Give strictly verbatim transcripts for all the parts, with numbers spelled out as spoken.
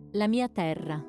La mia terra.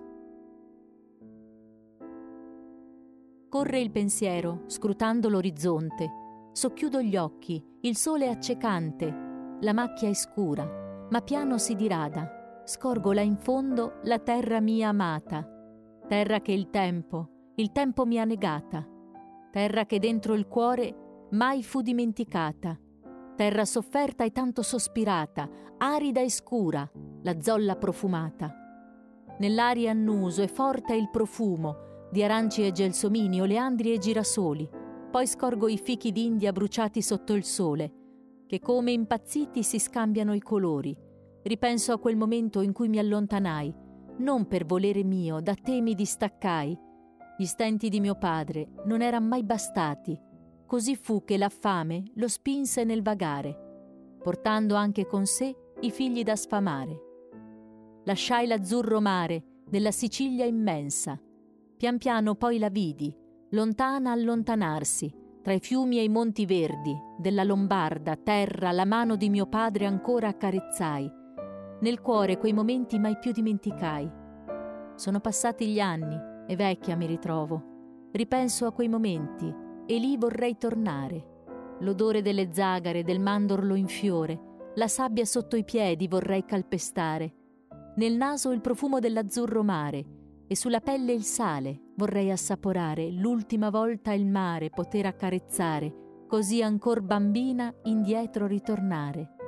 Corre il pensiero, scrutando l'orizzonte. Socchiudo gli occhi, il sole è accecante, la macchia è scura, ma piano si dirada. Scorgo là in fondo la terra mia amata, terra che il tempo, il tempo mi ha negata, terra che dentro il cuore mai fu dimenticata, terra sofferta e tanto sospirata, arida e scura, la zolla profumata. Nell'aria annuso e forte il profumo di aranci e gelsomini, oleandri e girasoli. Poi scorgo i fichi d'India bruciati sotto il sole, che come impazziti si scambiano i colori. Ripenso a quel momento in cui mi allontanai, non per volere mio, da te mi distaccai. Gli stenti di mio padre non eran mai bastati. Così fu che la fame lo spinse nel vagare, portando anche con sé i figli da sfamare. Lasciai l'azzurro mare della Sicilia immensa. Pian piano poi la vidi, lontana allontanarsi, tra i fiumi e i monti verdi, della Lombarda, terra, la mano di mio padre ancora accarezzai. Nel cuore quei momenti mai più dimenticai. Sono passati gli anni e vecchia mi ritrovo. Ripenso a quei momenti e lì vorrei tornare. L'odore delle zagare, del mandorlo in fiore, la sabbia sotto i piedi vorrei calpestare. Nel naso il profumo dell'azzurro mare e sulla pelle il sale vorrei assaporare, l'ultima volta il mare poter accarezzare, così ancor bambina indietro ritornare.